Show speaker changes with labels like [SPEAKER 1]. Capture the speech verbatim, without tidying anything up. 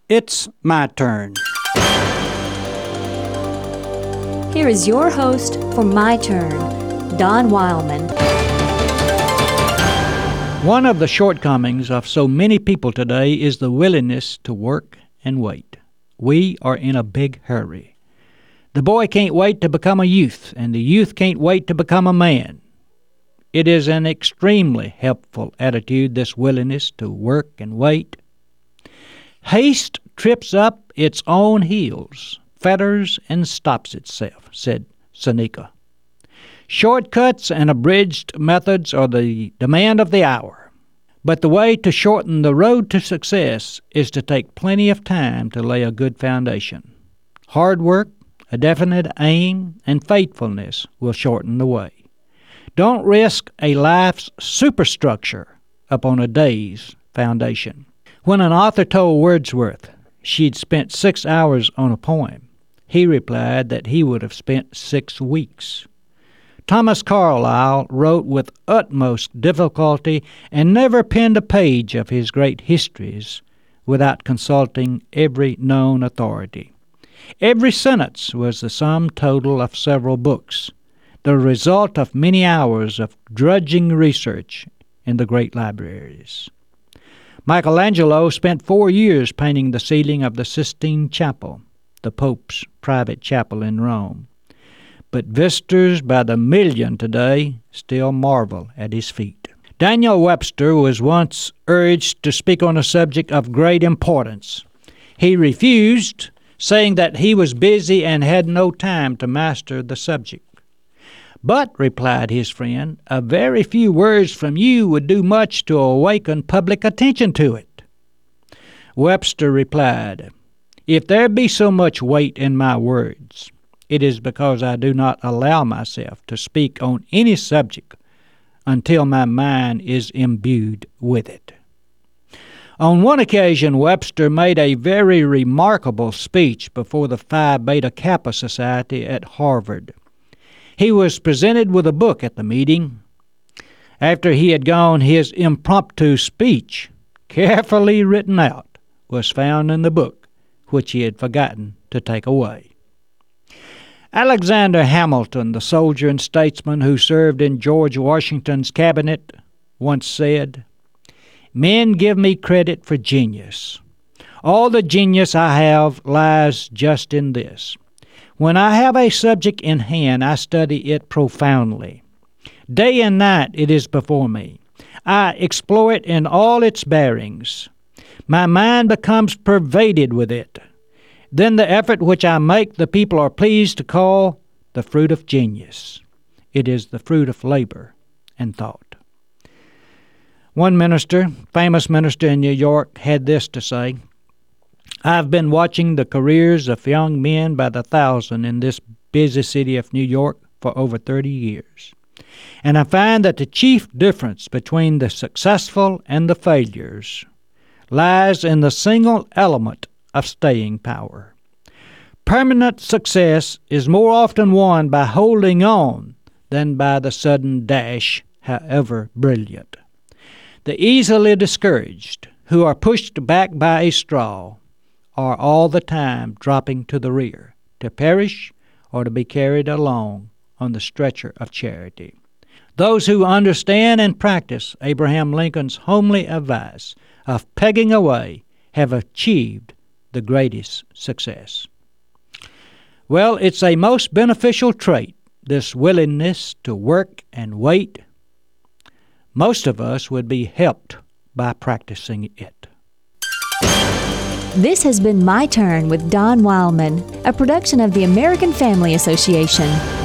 [SPEAKER 1] It's my turn.
[SPEAKER 2] Here is your host for My Turn, Don Wildman.
[SPEAKER 1] One of the shortcomings of so many people today is the willingness to work and wait. We are in a big hurry. The boy can't wait to become a youth, and the youth can't wait to become a man. It is an extremely helpful attitude, this willingness to work and wait. Haste trips up its own heels, fetters and stops itself, said Seneca. Shortcuts and abridged methods are the demand of the hour. But the way to shorten the road to success is to take plenty of time to lay a good foundation. Hard work, a definite aim, and faithfulness will shorten the way. Don't risk a life's superstructure upon a day's foundation. When an author told Wordsworth she'd spent six hours on a poem, he replied that he would have spent six weeks. Thomas Carlyle wrote with utmost difficulty and never penned a page of his great histories without consulting every known authority. Every sentence was the sum total of several books, the result of many hours of drudging research in the great libraries. Michelangelo spent four years painting the ceiling of the Sistine Chapel, the Pope's private chapel in Rome. But visitors by the million today still marvel at his feat. Daniel Webster was once urged to speak on a subject of great importance. He refused, saying that he was busy and had no time to master the subject. But, replied his friend, a very few words from you would do much to awaken public attention to it. Webster replied, if there be so much weight in my words, it is because I do not allow myself to speak on any subject until my mind is imbued with it. On one occasion, Webster made a very remarkable speech before the Phi Beta Kappa Society at Harvard. He was presented with a book at the meeting. After he had gone, his impromptu speech, carefully written out, was found in the book, which he had forgotten to take away. Alexander Hamilton, the soldier and statesman who served in George Washington's cabinet, once said, men give me credit for genius. All the genius I have lies just in this. When I have a subject in hand, I study it profoundly. Day and night it is before me. I explore it in all its bearings. My mind becomes pervaded with it. Then the effort which I make the people are pleased to call the fruit of genius. It is the fruit of labor and thought. One minister, famous minister in New York, had this to say, I've been watching the careers of young men by the thousand in this busy city of New York for over thirty years. And I find that the chief difference between the successful and the failures lies in the single element of staying power. Permanent success is more often won by holding on than by the sudden dash, however brilliant. The easily discouraged, who are pushed back by a straw, are all the time dropping to the rear, to perish or to be carried along on the stretcher of charity. Those who understand and practice Abraham Lincoln's homely advice of pegging away have achieved the greatest success. Well, it's a most beneficial trait, this willingness to work and wait. Most of us would be helped by practicing it.
[SPEAKER 2] This has been My Turn with Don Wildman, a production of the American Family Association.